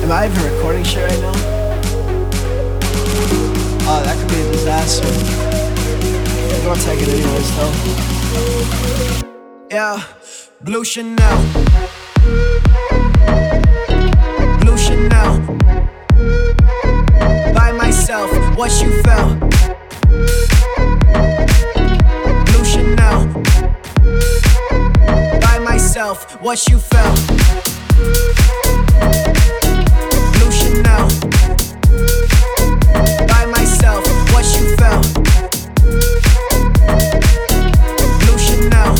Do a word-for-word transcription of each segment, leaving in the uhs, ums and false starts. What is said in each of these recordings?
Am I even recording shit right now? Oh, that could be a disaster. I'm gonna take it anyways though. Yeah, Blue Chanel. Blue Chanel. By myself, what you felt. Blue Chanel. By myself, what you felt. Blue Chanel. By myself, what you felt. Blue Chanel.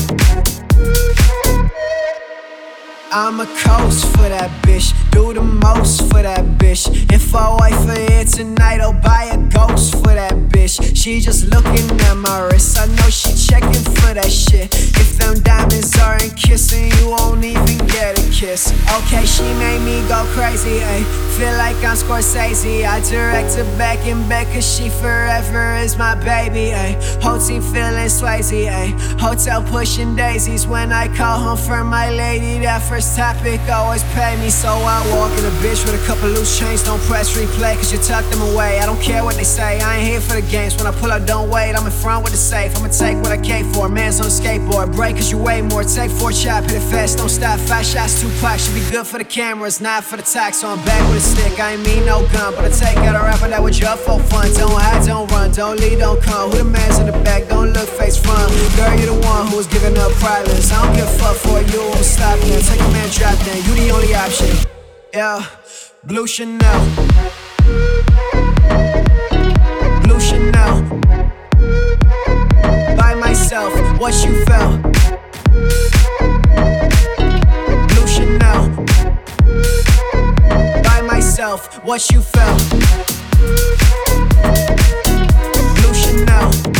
I'm a coast for that bitch, do the most for that bitch. If I wait for it tonight, I'll buy a ghost for that bitch. She just looking at my wrist, I know she checking for that shit. If them diamonds aren't kissing, you won't even get a kiss. Okay, she made me go crazy, ayy. Feel like I'm Scorsese, I direct her back and back, cause she forever is my baby, ayy. Whole team feeling Swayze, ayy. Hotel pushing daisies when I call home for my lady. That first topic always pay me, so I walk in a bitch with a couple loose chains. Don't press replay, cause you tuck them away. I don't care what they say, I ain't here for the games. When I pull up, don't wait, I'm in front with the safe. I'ma take what I came for, man's on a skateboard. Break cause you weigh more, take four chop, hit it fast, don't stop. Five shots, two packs, should be good for the cameras, not for the tax. So I'm back with a stick, I ain't mean no gun, but I take out a rapper that was just for fun. Don't hide, don't run, don't lead, don't come. Who the man's in the back, don't look face front. Girl, you the one who was giving up privates. I don't give a fuck for you, I'm stopping it. Take a man, drop down, you the only option. Yeah, Blue Chanel. Blue Chanel. By myself, what you felt. Blue Chanel. By myself, what you felt. Blue Chanel.